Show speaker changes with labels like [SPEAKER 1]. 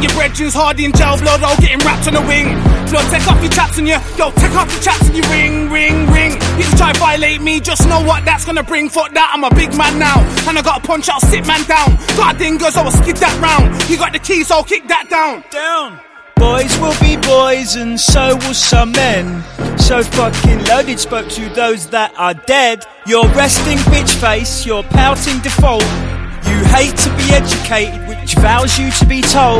[SPEAKER 1] think your brethren's hard in jail, blood, all getting wrapped on the wing. Blood, take off your chaps and take off your chaps and you ring. If you try to violate me, just know what that's gonna bring. Fuck that, I'm a big man now, and I gotta punch out, sit man down. Got a dingo, so I'll skid that round. You got the keys, so I'll kick that down.
[SPEAKER 2] Boys will be boys and so will some men. So fucking loaded, spoke to those that are dead. You're resting bitch face, you're pouting default. You hate to be educated, which vows you to be told.